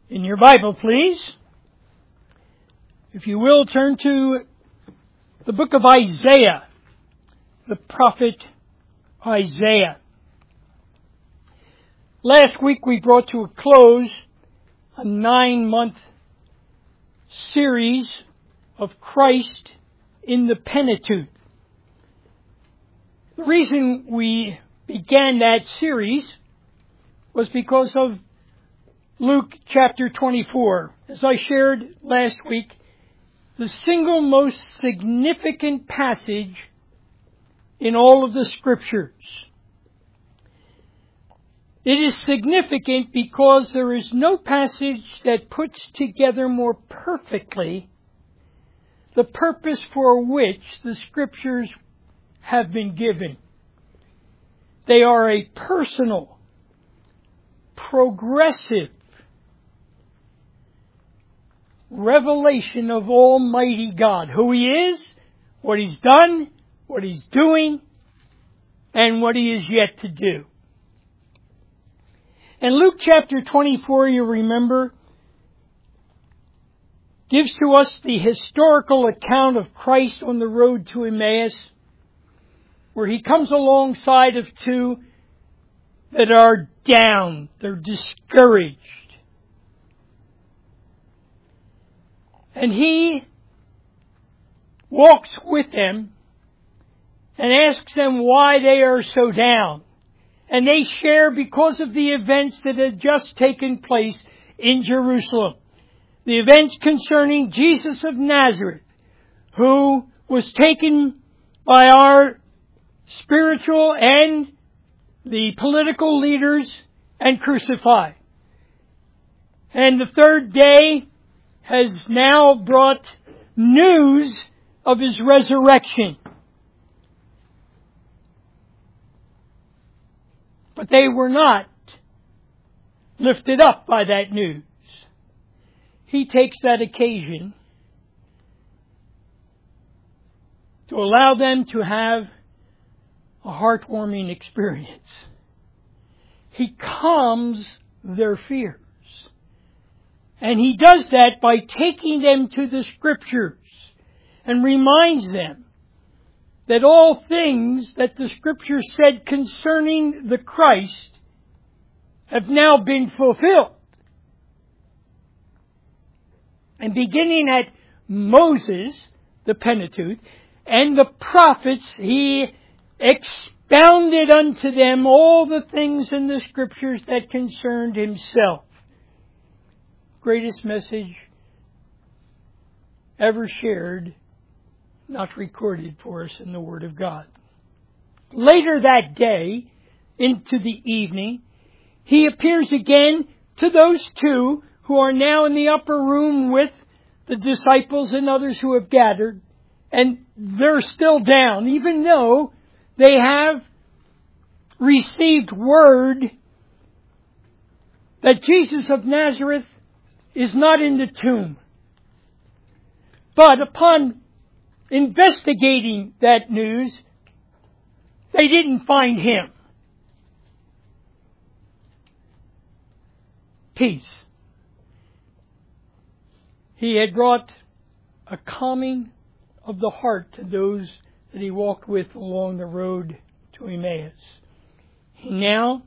In your Bible, please. If you will, turn to the book of Isaiah, the prophet Isaiah. Last week we brought to a close a 9-month series of Christ in the Pentateuch. The reason we began that series was because of Luke chapter 24. As I shared last week, the single most significant passage in all of the Scriptures. It is significant because there is no passage that puts together more perfectly the purpose for which the Scriptures have been given. They are a personal, progressive revelation of Almighty God, who He is, what He's done, what He's doing, and what He is yet to do. And Luke chapter 24, you remember, gives to us the historical account of Christ on the road to Emmaus, where He comes alongside of two that are down, they're discouraged. And He walks with them and asks them why they are so down. And they share because of the events that had just taken place in Jerusalem. The events concerning Jesus of Nazareth, who was taken by our spiritual and the political leaders and crucified. And the third day has now brought news of His resurrection. But they were not lifted up by that news. He takes that occasion to allow them to have a heartwarming experience. He calms their fears. And He does that by taking them to the Scriptures and reminds them that all things that the Scripture said concerning the Christ have now been fulfilled. And beginning at Moses, the Pentateuch, and the prophets, He expounded unto them all the things in the Scriptures that concerned Himself. Greatest message ever shared, not recorded for us in the Word of God. Later that day, into the evening, He appears again to those two who are now in the upper room with the disciples and others who have gathered, and they're still down, even though they have received word that Jesus of Nazareth is not in the tomb. But upon investigating that news, they didn't find Him. Peace. He had brought a calming of the heart to those that He walked with along the road to Emmaus. He now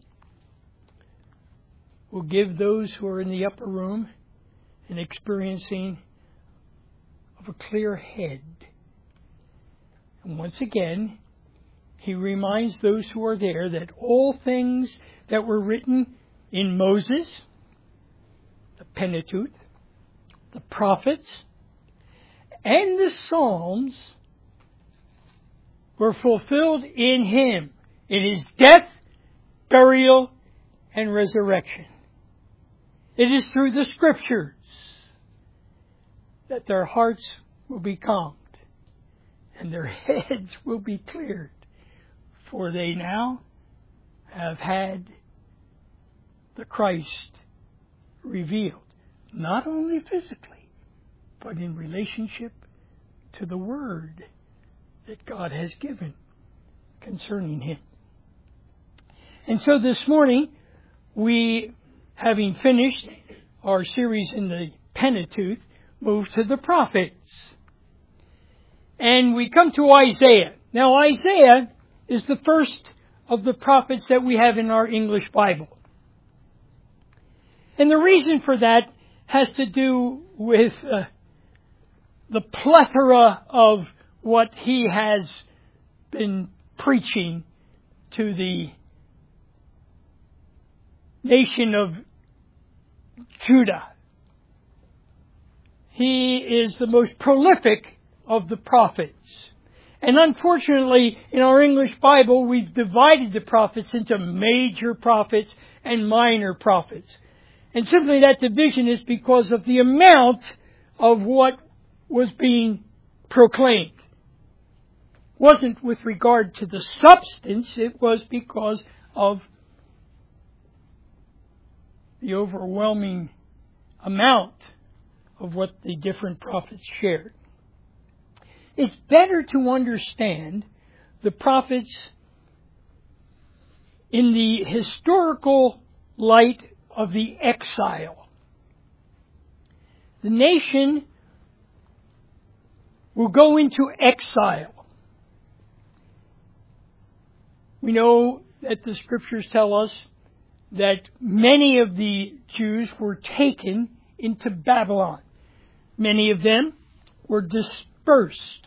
will give those who are in the upper room an experiencing of a clear head. And once again, He reminds those who are there that all things that were written in Moses, the Pentateuch, the prophets, and the Psalms were fulfilled in Him, in His death, burial, and resurrection. It is through the Scriptures that their hearts will be calmed and their heads will be cleared, for they now have had the Christ revealed, not only physically, but in relationship to the Word that God has given concerning Him. And so this morning, we, having finished our series in the Pentateuch, move to the prophets. And we come to Isaiah. Now, Isaiah is the first of the prophets that we have in our English Bible. And the reason for that has to do with the plethora of what he has been preaching to the nation of Judah. He is the most prolific of the prophets. And unfortunately, in our English Bible, we've divided the prophets into major prophets and minor prophets. And simply that division is because of the amount of what was being proclaimed. It wasn't with regard to the substance, it was because of the overwhelming amount of what the different prophets shared. It's better to understand the prophets in the historical light of the exile. The nation will go into exile. We know that the scriptures tell us that many of the Jews were taken into Babylon. Many of them were dispersed.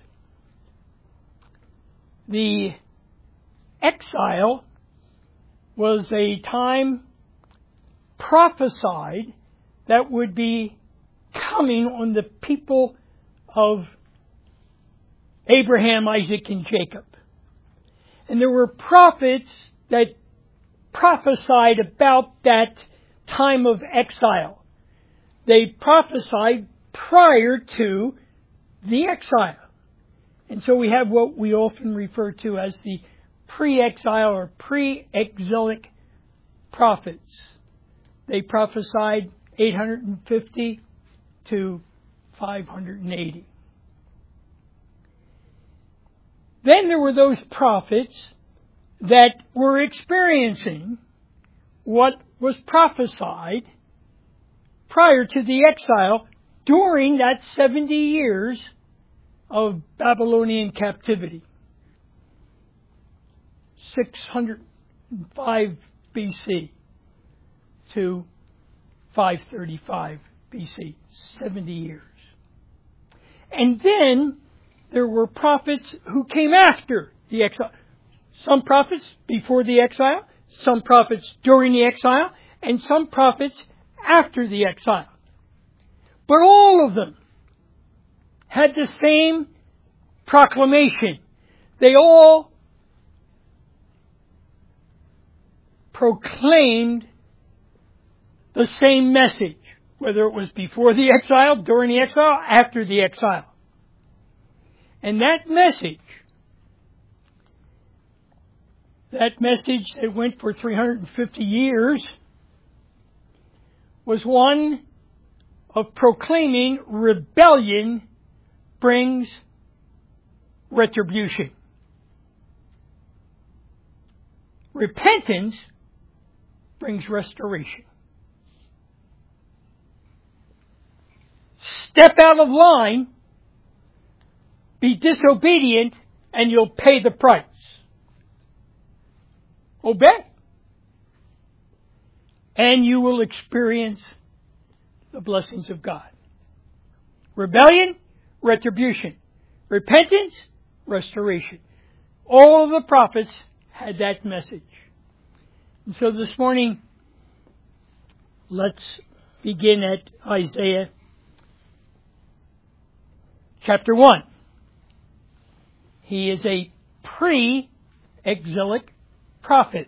The exile was a time prophesied that would be coming on the people of Abraham, Isaac, and Jacob. And there were prophets that prophesied about that time of exile. They prophesied prior to the exile. And so we have what we often refer to as the pre-exile or pre-exilic prophets. They prophesied 850 to 580. Then there were those prophets that were experiencing what was prophesied prior to the exile during that 70 years of Babylonian captivity. 605 BC to 535 BC, 70 years. And then there were prophets who came after the exile. Some prophets before the exile, some prophets during the exile, and some prophets after the exile. But all of them had the same proclamation. They all proclaimed the same message, whether it was before the exile, during the exile, after the exile. And that message that went for 350 years was one of proclaiming rebellion brings retribution. Repentance brings restoration. Step out of line, be disobedient, and you'll pay the price. Obey. And you will experience the blessings of God. Rebellion, retribution. Repentance, restoration. All of the prophets had that message. And so this morning, let's begin at Isaiah chapter 1. He is a pre-exilic prophet.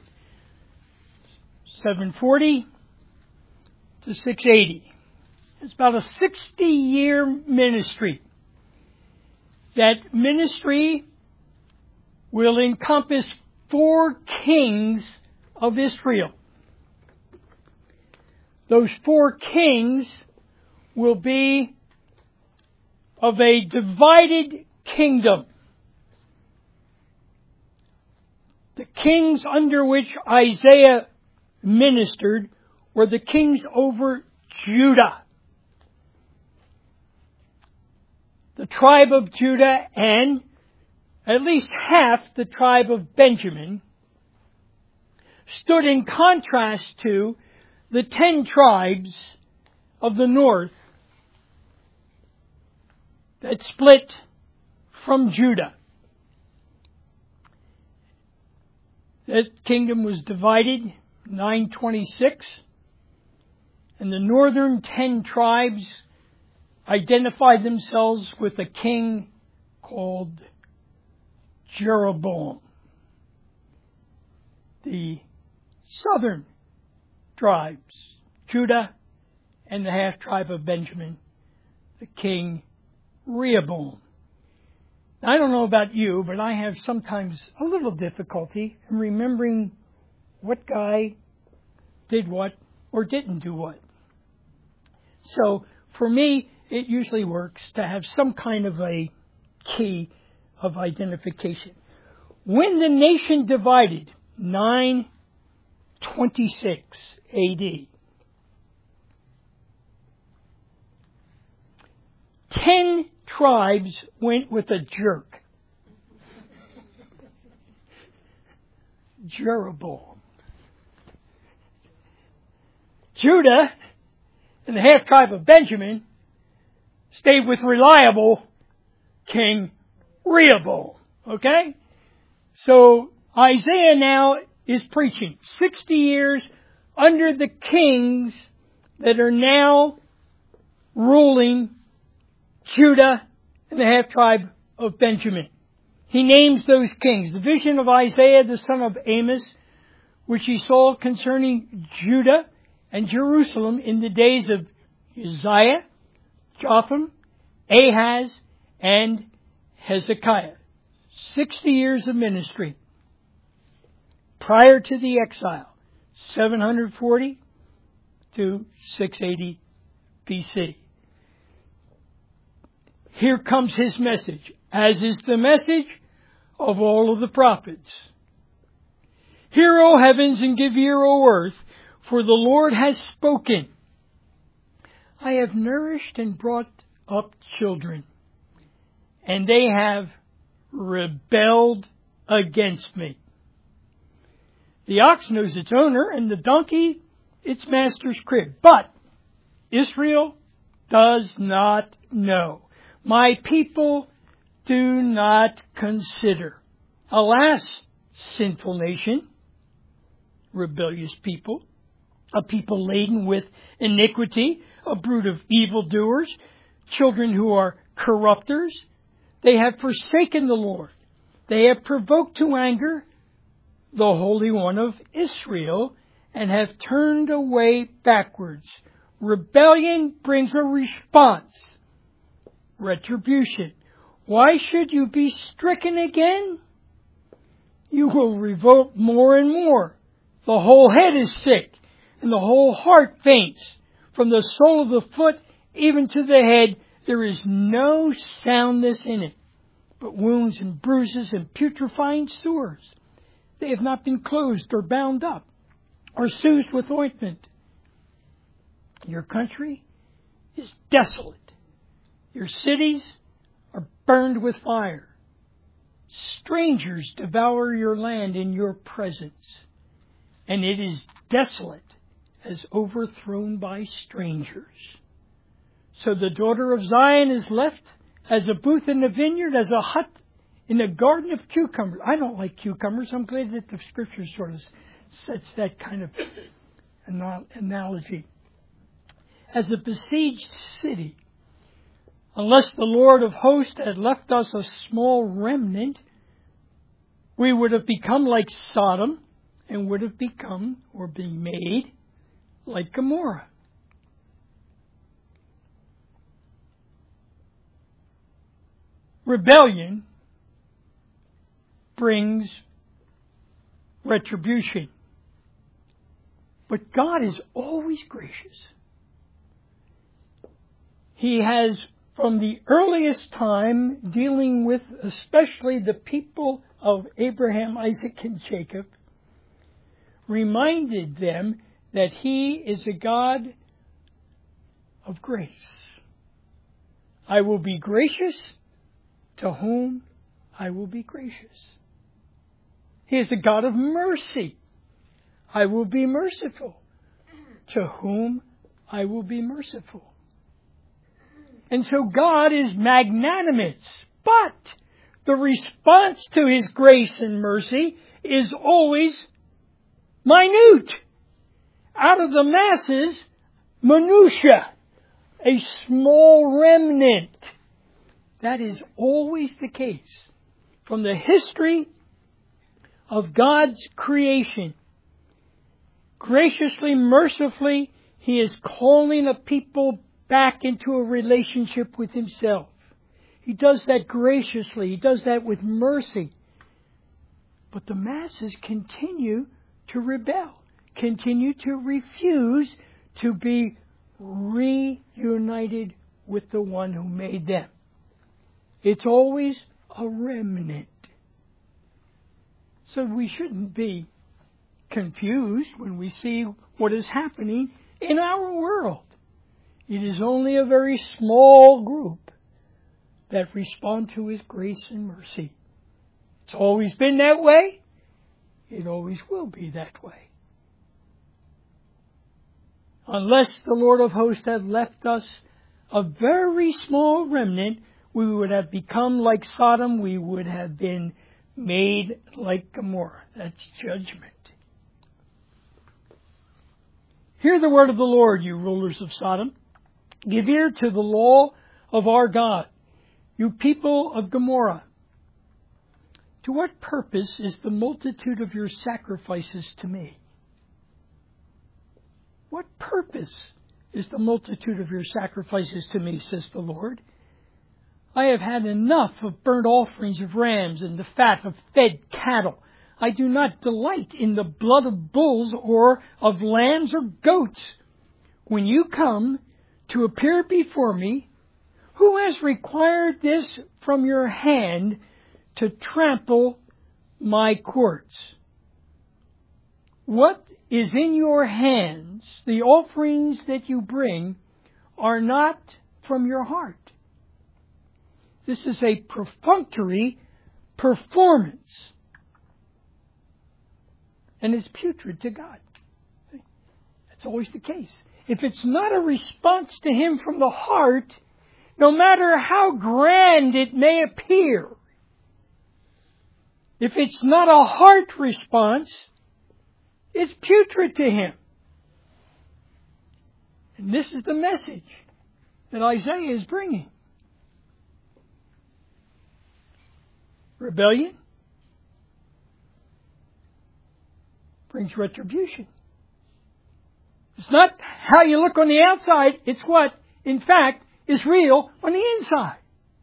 740 to 680. It's about a 60-year ministry. That ministry will encompass 4 kings of Israel. Those 4 kings will be of a divided kingdom. The kings under which Isaiah ministered were the kings over Judah. The tribe of Judah and at least half the tribe of Benjamin stood in contrast to the 10 tribes of the north that split from Judah. That kingdom was divided 926, and the northern 10 tribes identified themselves with a king called Jeroboam. The southern tribes, Judah and the half tribe of Benjamin, the king Rehoboam. I don't know about you, but I have sometimes a little difficulty in remembering what guy did what or didn't do what. So for me, it usually works to have some kind of a key of identification. When the nation divided, 926 AD, 10 tribes went with a jerk. Jeroboam. Judah and the half tribe of Benjamin stayed with reliable King Rehoboam. Okay? So Isaiah now is preaching 60 years under the kings that are now ruling Judah and the half tribe of Benjamin. He names those kings. The vision of Isaiah, the son of Amos, which he saw concerning Judah and Jerusalem in the days of Uzziah, Jotham, Ahaz, and Hezekiah. 60 years of ministry prior to the exile, 740 to 680 BC. Here comes his message, as is the message of all of the prophets. Hear, O heavens, and give ear, O earth, for the Lord has spoken. I have nourished and brought up children, and they have rebelled against me. The ox knows its owner, and the donkey its master's crib. But Israel does not know. My people do not consider. Alas, sinful nation, rebellious people, a people laden with iniquity, a brood of evildoers, children who are corrupters. They have forsaken the Lord. They have provoked to anger the Holy One of Israel and have turned away backwards. Rebellion brings a response. Retribution. Why should you be stricken again? You will revolt more and more. The whole head is sick, and the whole heart faints. From the sole of the foot even to the head, there is no soundness in it, but wounds and bruises and putrefying sores. They have not been closed or bound up or soothed with ointment. Your country is desolate. Your cities are burned with fire. Strangers devour your land in your presence, and it is desolate as overthrown by strangers. So the daughter of Zion is left as a booth in a vineyard, as a hut in a garden of cucumbers. I don't like cucumbers. I'm glad that the Scripture sort of sets that kind of analogy. As a besieged city, unless the Lord of hosts had left us a small remnant, we would have become like Sodom and would have become or been made like Gomorrah. Rebellion brings retribution. But God is always gracious. He has, from the earliest time, dealing with especially the people of Abraham, Isaac, and Jacob, reminded them that He is a God of grace. I will be gracious to whom I will be gracious. He is a God of mercy. I will be merciful to whom I will be merciful. And so God is magnanimous, but the response to His grace and mercy is always minute. Out of the masses, minutia, a small remnant. That is always the case. From the history of God's creation, graciously, mercifully, He is calling a people back into a relationship with Himself. He does that graciously. He does that with mercy. But the masses continue to rebel, continue to refuse to be reunited with the one who made them. It's always a remnant. So we shouldn't be confused when we see what is happening in our world. It is only a very small group that respond to His grace and mercy. It's always been that way. It always will be that way. Unless the Lord of hosts had left us a very small remnant, we would have become like Sodom. We would have been made like Gomorrah. That's judgment. Hear the word of the Lord, you rulers of Sodom. Give ear to the law of our God, you people of Gomorrah. To what purpose is the multitude of your sacrifices to me? What purpose is the multitude of your sacrifices to me, says the Lord? I have had enough of burnt offerings of rams and the fat of fed cattle. I do not delight in the blood of bulls or of lambs or goats. When you come to appear before me, who has required this from your hand to trample my courts? What is in your hands, the offerings that you bring, are not from your heart. This is a perfunctory performance. And is putrid to God. That's always the case. If it's not a response to Him from the heart, no matter how grand it may appear, if it's not a heart response, it's putrid to Him. And this is the message that Isaiah is bringing. Rebellion brings retribution. It's not how you look on the outside, it's what, in fact, is real on the inside.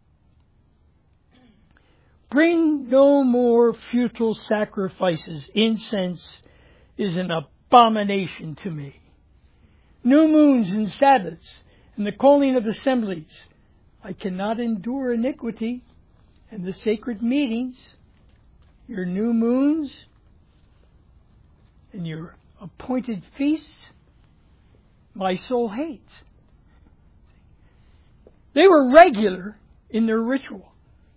Bring no more futile sacrifices. Incense is an abomination to me. New moons and Sabbaths and the calling of assemblies. I cannot endure iniquity and the sacred meetings, your new moons and your appointed feasts. My soul hates. They were regular in their ritual,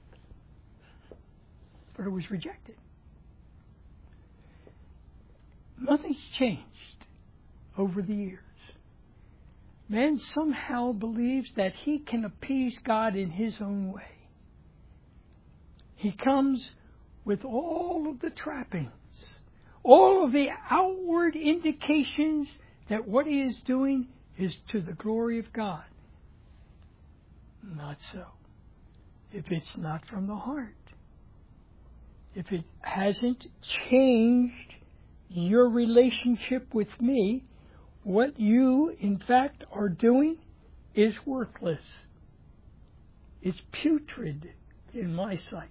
but it was rejected. Nothing's changed over the years. Man somehow believes that he can appease God in his own way. He comes with all of the trappings, all of the outward indications that what he is doing is to the glory of God. Not so. If it's not from the heart, if it hasn't changed your relationship with me, what you, in fact, are doing is worthless. It's putrid in my sight.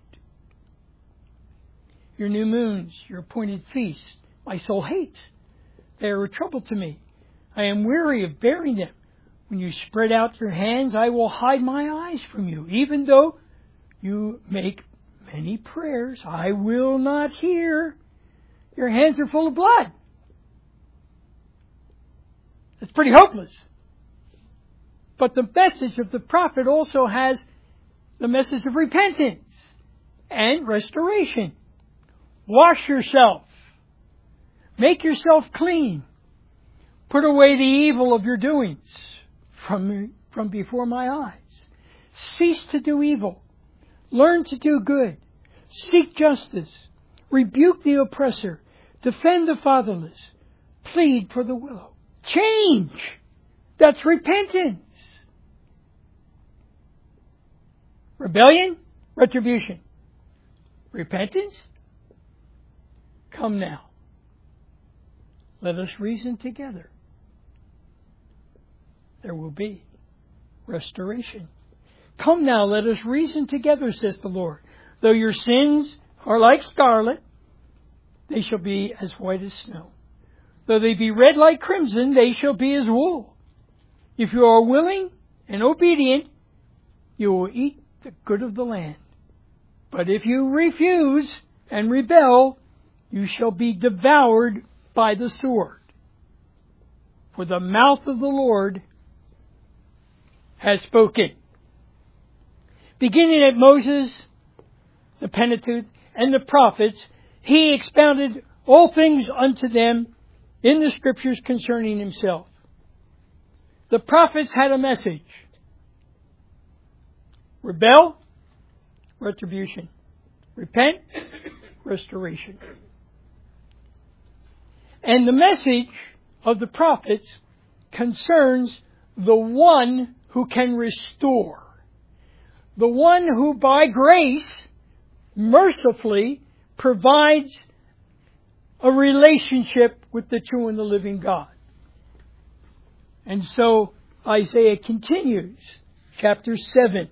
Your new moons, your appointed feasts, my soul hates. They are a trouble to me. I am weary of bearing them. When you spread out your hands, I will hide my eyes from you. Even though you make many prayers, I will not hear. Your hands are full of blood. It's pretty hopeless. But the message of the prophet also has the message of repentance and restoration. Wash yourself. Make yourself clean. Put away the evil of your doings from before my eyes. Cease to do evil. Learn to do good. Seek justice. Rebuke the oppressor. Defend the fatherless. Plead for the widow. Change. That's repentance. Rebellion, retribution. Repentance? Come now. Let us reason together. There will be restoration. Come now, let us reason together, says the Lord. Though your sins are like scarlet, they shall be as white as snow. Though they be red like crimson, they shall be as wool. If you are willing and obedient, you will eat the good of the land. But if you refuse and rebel, you shall be devoured by the sword. For the mouth of the Lord has spoken. Beginning at Moses, the Pentateuch, and the prophets, he expounded all things unto them in the Scriptures concerning himself. The prophets had a message. Rebel, retribution. Repent, restoration. And the message of the prophets concerns the one who can restore. The one who by grace mercifully provides a relationship with the true and the living God. And so Isaiah continues, chapter 7.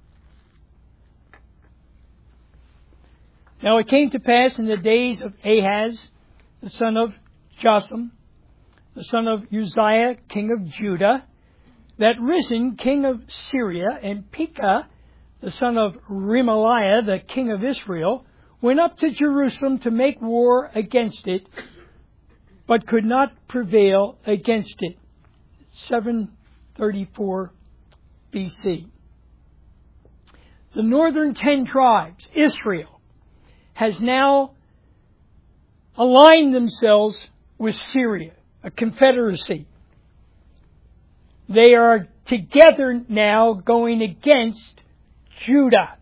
Now it came to pass in the days of Ahaz, the son of Jotham, the son of Uzziah, king of Judah, that Rezin, king of Syria, and Pekah, the son of Remaliah, the king of Israel, went up to Jerusalem to make war against it, but could not prevail against it. 734 BC. The northern 10 tribes, Israel, has now aligned themselves with Syria, a confederacy. They are together now going against Judah.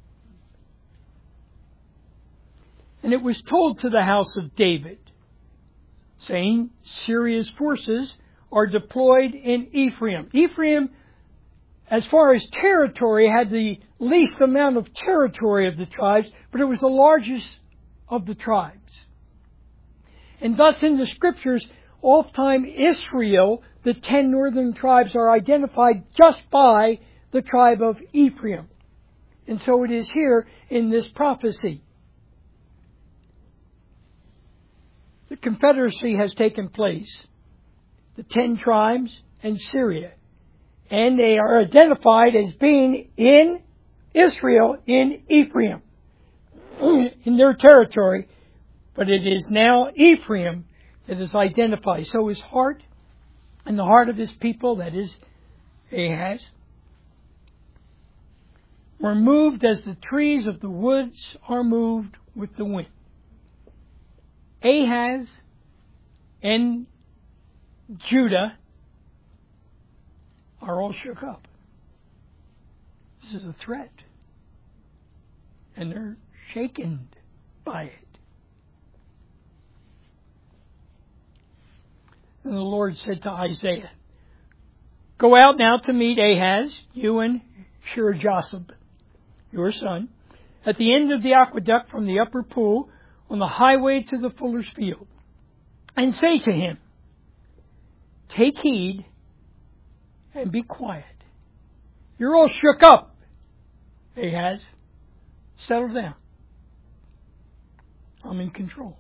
And it was told to the house of David, saying, Syria's forces are deployed in Ephraim. Ephraim, as far as territory, had the least amount of territory of the tribes, but it was the largest of the tribes. And thus in the Scriptures, oftentimes Israel, the 10 northern tribes, are identified just by the tribe of Ephraim. And so it is here in this prophecy. The confederacy has taken place. The 10 tribes and Syria. And they are identified as being in Israel, in Ephraim, in their territory. But it is now Ephraim that is identified. So his heart and the heart of his people, that is Ahaz, were moved as the trees of the woods are moved with the wind. Ahaz and Judah are all shook up. This is a threat. And they're shaken by it. And the Lord said to Isaiah, Go out now to meet Ahaz, you and Shear-Jashub, your son, at the end of the aqueduct from the upper pool, on the highway to the fuller's field, and say to him, Take heed and be quiet. You're all shook up, Ahaz. Settle down. I'm in control.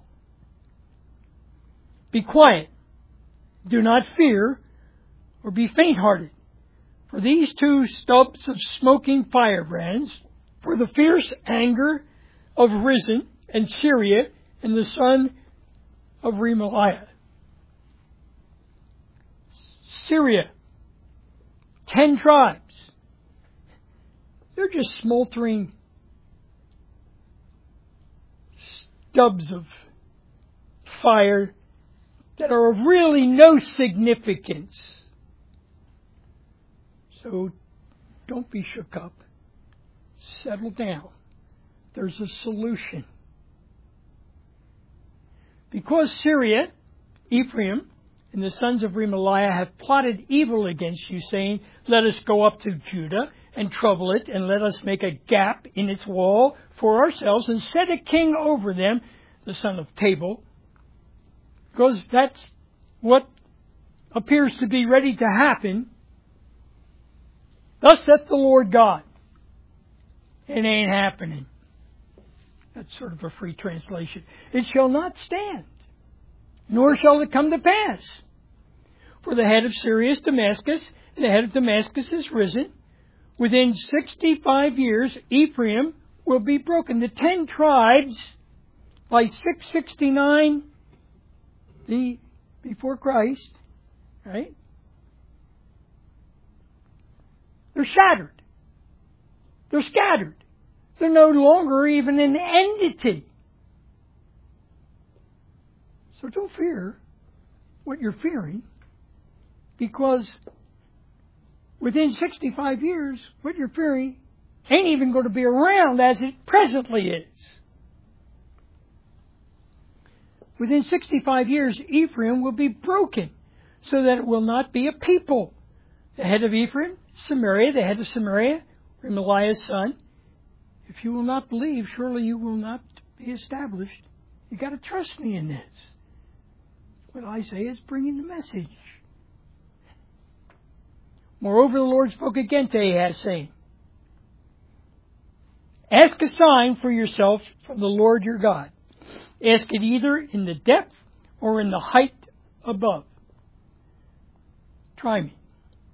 Be quiet. Do not fear or be faint-hearted. For these 2 stubs of smoking firebrands, for the fierce anger of Rezin and Syria and the son of Remaliah. Syria, 10 tribes. They're just smoldering stubs of fire that are of really no significance. So don't be shook up. Settle down. There's a solution. Because Syria, Ephraim, and the sons of Remaliah have plotted evil against you, saying, let us go up to Judah and trouble it, and let us make a gap in its wall for ourselves, and set a king over them, the son of Tabal, because that's what appears to be ready to happen. Thus saith the Lord God. It ain't happening. That's sort of a free translation. It shall not stand, nor shall it come to pass. For the head of Syria is Damascus, and the head of Damascus is risen. Within 65 years, Ephraim will be broken. The 10 tribes, by 669 before Christ, right? They're shattered. They're scattered. They're no longer even an entity. So don't fear what you're fearing, because within 65 years, what you're fearing ain't even going to be around as it presently is. Within 65 years, Ephraim will be broken, so that it will not be a people. The head of Ephraim, Samaria, the head of Samaria, Remaliah's son. If you will not believe, surely you will not be established. You've got to trust me in this. What Isaiah is bringing the message. Moreover, the Lord spoke again to Ahaz, saying, ask a sign for yourself from the Lord your God. Ask it either in the depth or in the height above. Try me.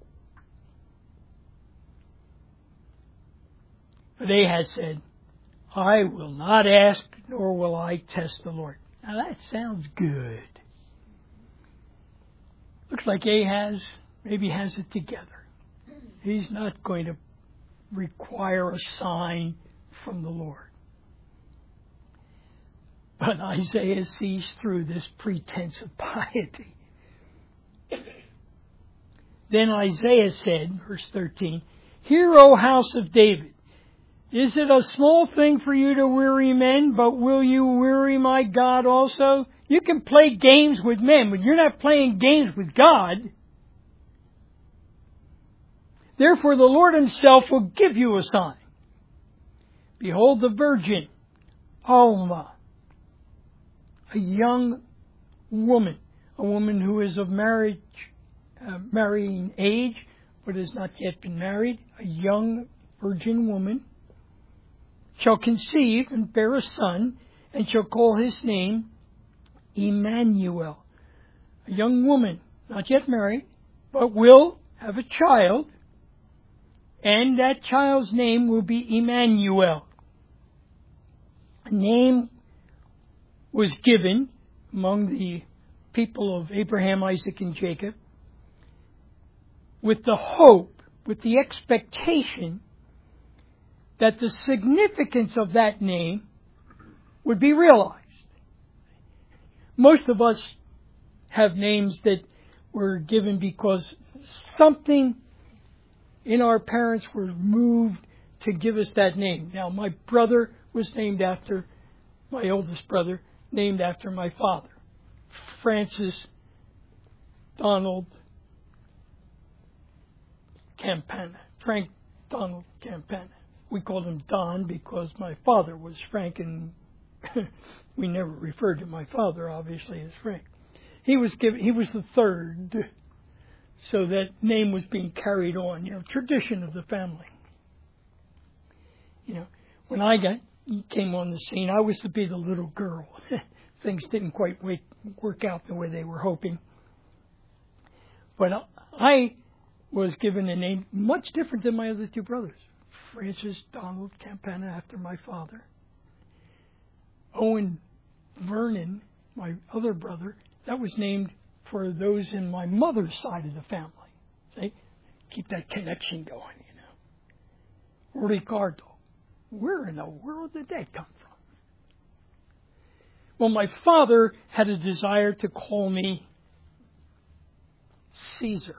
But Ahaz said, I will not ask, nor will I test the Lord. Now that sounds good. Looks like Ahaz maybe has it together. He's not going to require a sign from the Lord. But Isaiah sees through this pretense of piety. Then Isaiah said, verse 13, hear, O house of David, is it a small thing for you to weary men, but will you weary my God also? You can play games with men, but you're not playing games with God. Therefore the Lord himself will give you a sign. Behold, the virgin, Alma, a young woman, a woman who is of marrying age, but has not yet been married, a young virgin woman, shall conceive and bear a son, and shall call his name Emmanuel. A young woman, not yet married, but will have a child, and that child's name will be Emmanuel. A name was given among the people of Abraham, Isaac, and Jacob with the hope, with the expectation that the significance of that name would be realized. Most of us have names that were given because something in our parents were moved to give us that name. Now, my brother was named after, my oldest brother, named after my father, Francis Donald Campana, Frank Donald Campana. We called him Don because my father was Frank, and we never referred to my father, obviously, as Frank. He was the third, so that name was being carried on, tradition of the family. When I came on the scene, I was to be the little girl. Things didn't quite work out the way they were hoping. But I was given a name much different than my other two brothers. Francis Donald Campana, after my father. Owen Vernon, my other brother, that was named for those in my mother's side of the family. See? keep that connection going, Ricardo. Where in the world did that come from? Well, my father had a desire to call me Caesar.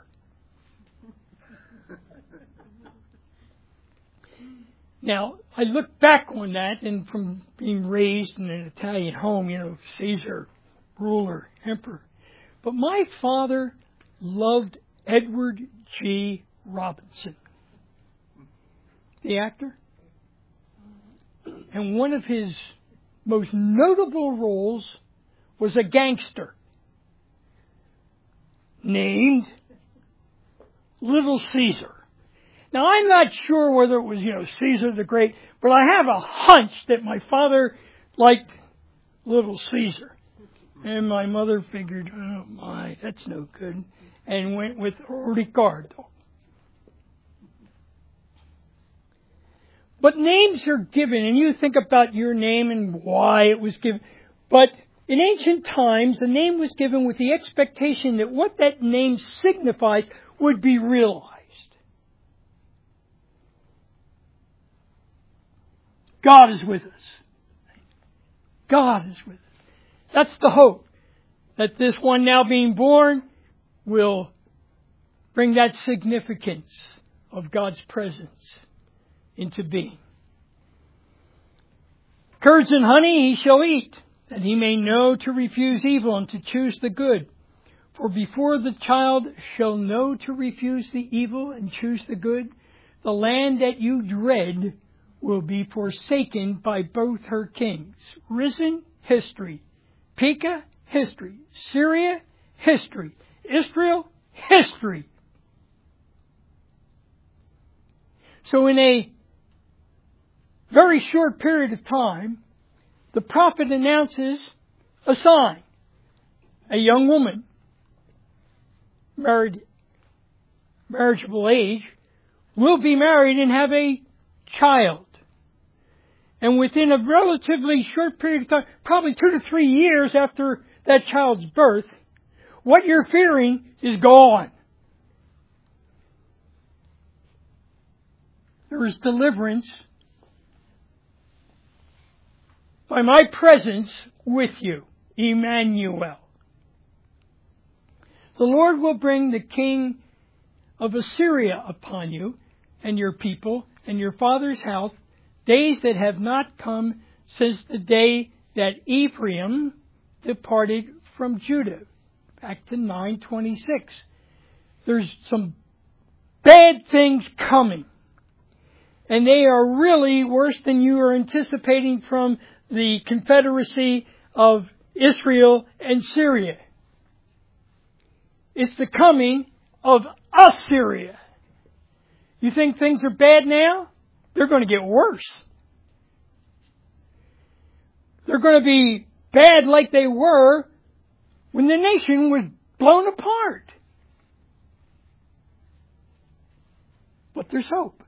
Now, I look back on that, and from being raised in an Italian home, Caesar, ruler, emperor. But my father loved Edward G. Robinson, the actor. And one of his most notable roles was a gangster named Little Caesar. Now, I'm not sure whether it was, Caesar the Great, but I have a hunch that my father liked Little Caesar. And my mother figured, oh my, that's no good, and went with Ricardo. But names are given, and you think about your name and why it was given. But in ancient times, the name was given with the expectation that what that name signifies would be realized. God is with us. God is with us. That's the hope, that this one now being born will bring that significance of God's presence into being. Curds and honey he shall eat, that he may know to refuse evil and to choose the good. For before the child shall know to refuse the evil and choose the good, the land that you dread will be forsaken by both her kings. Risen, history. Pekah, history. Syria, history. Israel, history. So in a very short period of time, the prophet announces a sign. A young woman, marriageable age, will be married and have a child. And within a relatively short period of time, probably 2 to 3 years after that child's birth, what you're fearing is gone. There is deliverance by my presence with you, Emmanuel. The Lord will bring the king of Assyria upon you and your people and your father's house, days that have not come since the day that Ephraim departed from Judah. Back to 926. There's some bad things coming. And they are really worse than you are anticipating from the confederacy of Israel and Syria. It's the coming of Assyria. You think things are bad now? They're going to get worse. They're going to be bad like they were when the nation was blown apart. But there's hope.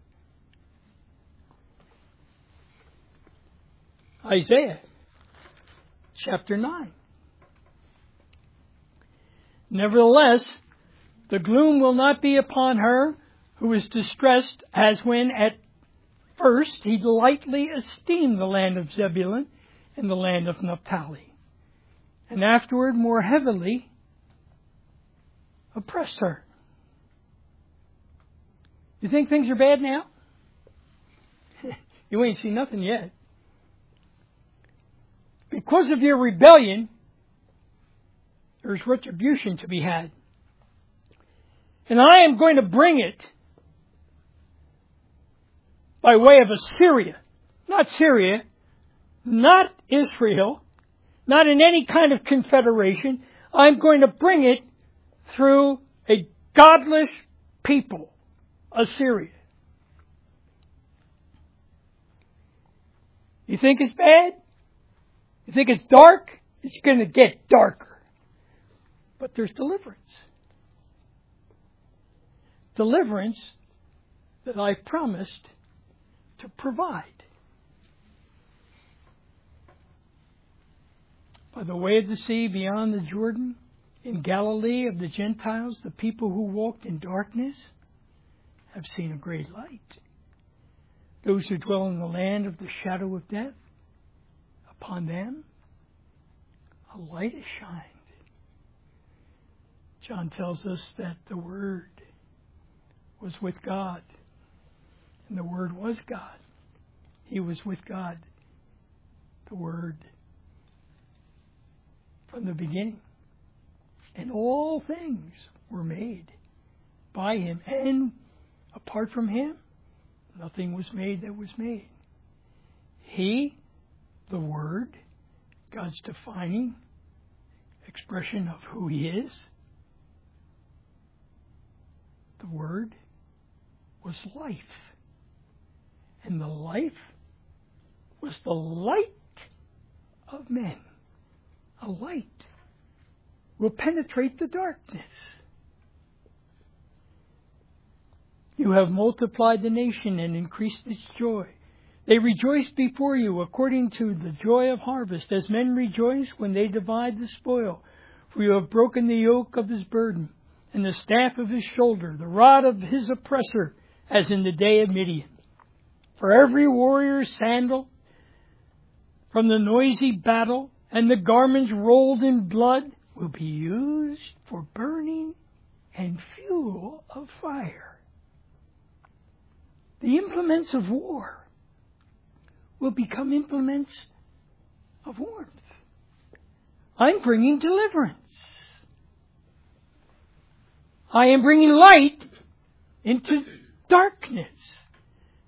Isaiah chapter 9. Nevertheless, the gloom will not be upon her who is distressed, as when at first he lightly esteemed the land of Zebulun and the land of Naphtali, and afterward more heavily oppressed her. You think things are bad now? You ain't seen nothing yet. Because of your rebellion, there's retribution to be had. And I am going to bring it by way of Assyria. Not Syria, not Israel, not in any kind of confederation. I'm going to bring it through a godless people, Assyria. You think it's bad? You think it's dark? It's going to get darker. But there's deliverance. Deliverance that I've promised to provide. By the way of the sea beyond the Jordan, in Galilee of the Gentiles, the people who walked in darkness have seen a great light. Those who dwell in the land of the shadow of death, upon them a light has shined. John tells us that the Word was with God, and the Word was God. He was with God, the Word, from the beginning. And all things were made by Him, and apart from Him, nothing was made that was made. He, the Word, God's defining expression of who He is, the Word was life. And the life was the light of men. A light will penetrate the darkness. You have multiplied the nation and increased its joy. They rejoice before you according to the joy of harvest, as men rejoice when they divide the spoil. For you have broken the yoke of his burden, and the staff of his shoulder, the rod of his oppressor, as in the day of Midian. For every warrior's sandal, from the noisy battle, and the garments rolled in blood, will be used for burning and fuel of fire. The implements of war will become implements of warmth. I'm bringing deliverance. I am bringing light into darkness.